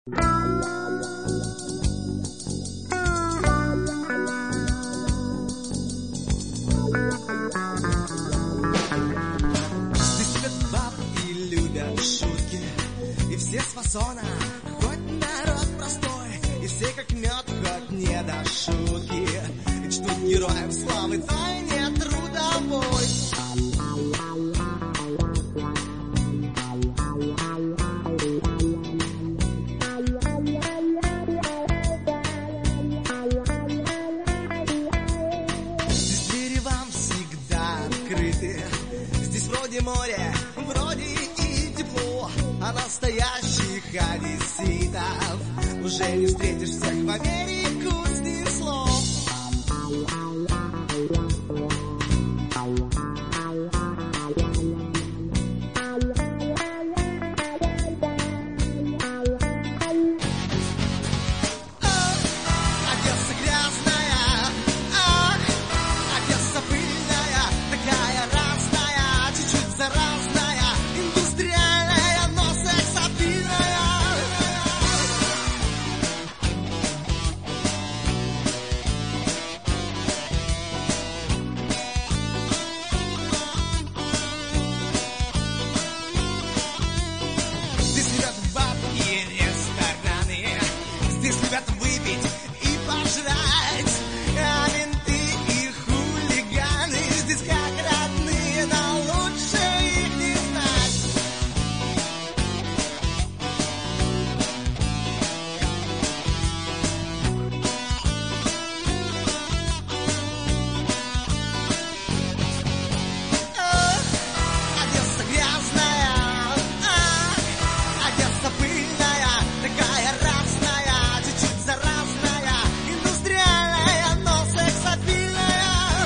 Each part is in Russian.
Здесь любят баб и любят шутки, и все с фасона, хоть народ простой, и все как мед, хоть не до шутки, и чтут героев славы тайне трудовой. Здесь двери вам всегда открыты, здесь вроде море, вроде и тепло, а настоящих одесситов уже не встретишь, всех в Америку снесло. Одесса грязная, ах, Одесса пыльная, такая разная, чуть-чуть заразная, индустриальная, но сексапильная. Здесь любят баб и рестораны, здесь любят выпить и пожрать, а менты и хулиганы здесь как родные, но лучше их не знать. Одесса грязная, Одесса пыльная, такая разная, чуть-чуть заразная, индустриальная, но сексапильная.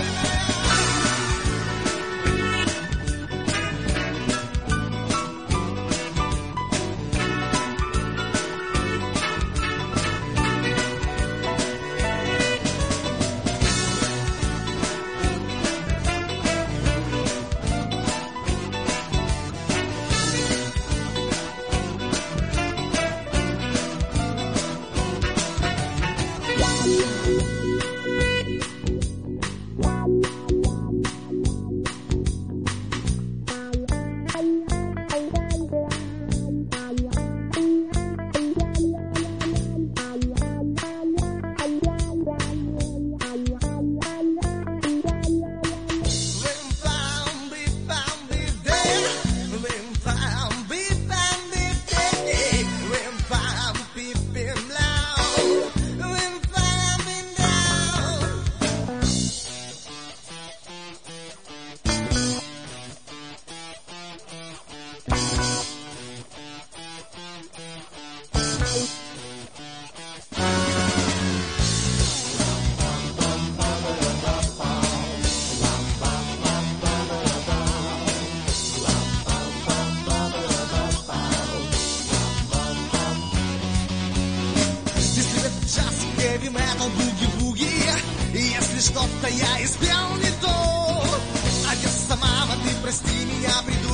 Здесь любят джаз, хэви метал, буги-буги, и если что-то я испел не то, Одесса, мама, ты прости меня, приду